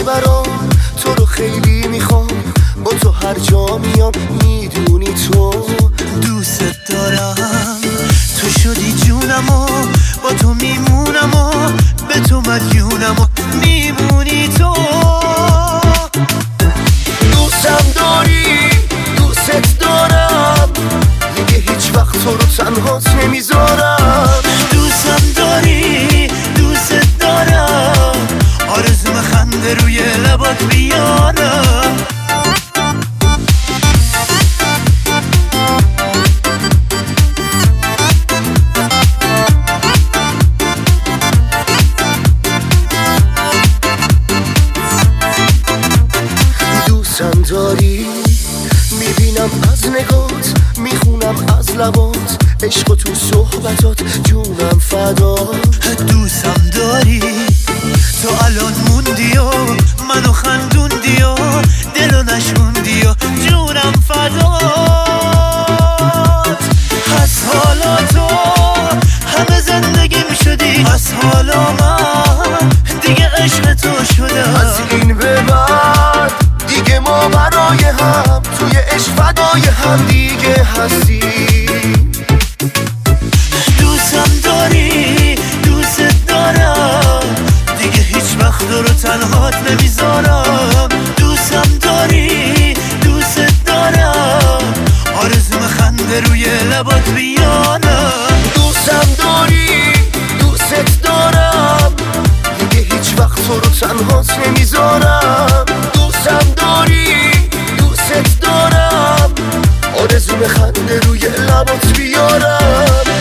برام، تو رو خیلی میخوام، با تو هر جا میام میدونی تو دوست دارم. تو شدی جونم و با تو میمونم و به تو مدیونم و میمونی تو. دوستم داری، دوست دارم، دیگه هیچ وقت تو رو تنهات نمیذارم. دوستم داری، دوست دارم، آرزوم خنده روی لبات بیارم. دوستم داری، میبینم از نگات، میخونم از لبات، عشق و تو صحبتات جونم فدا. دوستم داری، تو الان موندی و منو خندوندی و دلو نشوندی و جونم فدات. از حالا تو همه زندگیم شدی، از حالا من دیگه عشق تو شدم. از این به بعد دیگه ما برای هم توی عشق فدای هم دیگه هستیم. دوستم داری، دوست دارم، دیگه هیچ وقت رو تنهات نمیذارم. دوستم داری، دوست دارم، آرزوم خنده روی لبات بیانم. دوستم داری، دوست دارم، دیگه هیچ وقت تو رو تنهات نمیذارم. دوستم داری، دوست دارم، آرزوم خنده روی لبات بیارم.